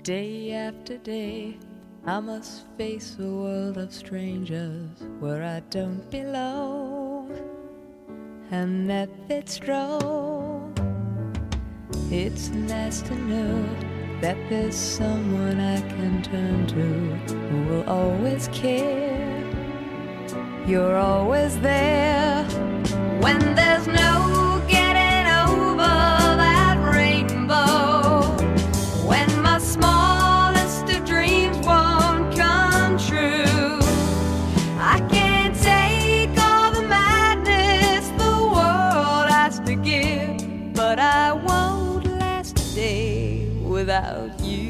Day after day, I must face a world of strangers where I don't belong, and that it's wrong. It's nice to know that there's someone I can turn to who will always care. You're always there when there's no getting over that rainbow, when my smallest of dreams won't come true. I can't take all the madness the world has to give, but I won't last a day without you.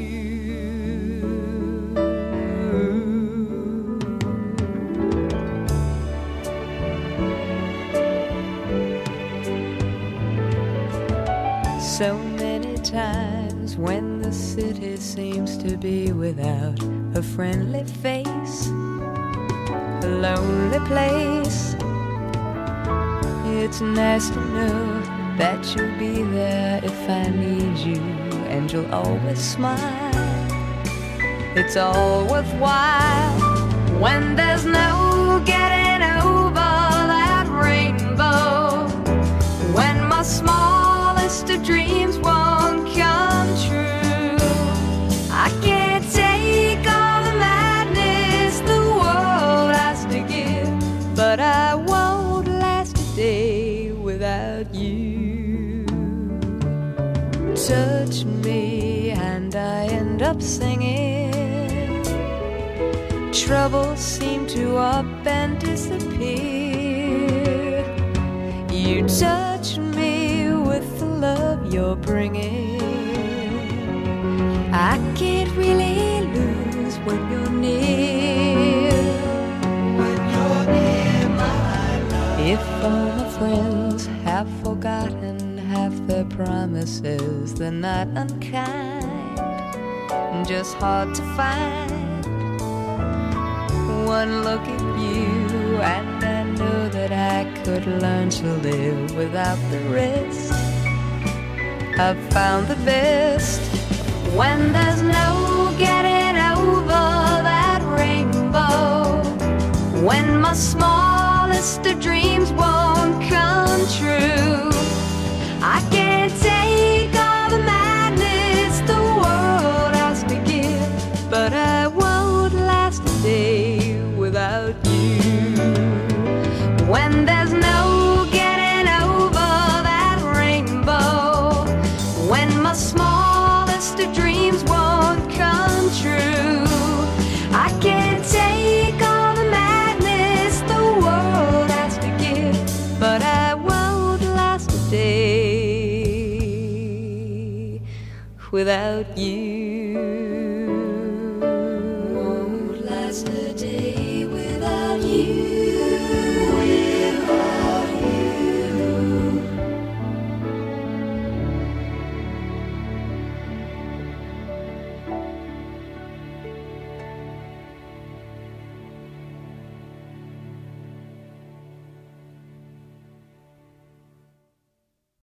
So many times when the city seems to be without a friendly face, a lonely place, it's nice to know that you'll be there if I need you, and you'll always smile. It's all worthwhile when there's no getting over that rainbow, when my smallest of dreams won't come true. I can't take all the madness the world has to give, but I won't last a day without you. Touch me and I end up singing. Troubles seem to up and disappear. You touch me with the love you're bringing. I can't really lose when you're near. When you're near, my love. If all my friends have forgotten half their promises, they're not unkind, just hard to find. One look at you and I know that I could learn to live without the rest. I've found the best when there's no getting over that rainbow, when my smallest of dreams won't come true. I can't take all the madness the world has to give, but I won't last a day without you. When there's no getting over that rainbow, when my smallest of dreams won't come true, I can't take all the madness the world has to give, but I won't last a day without you.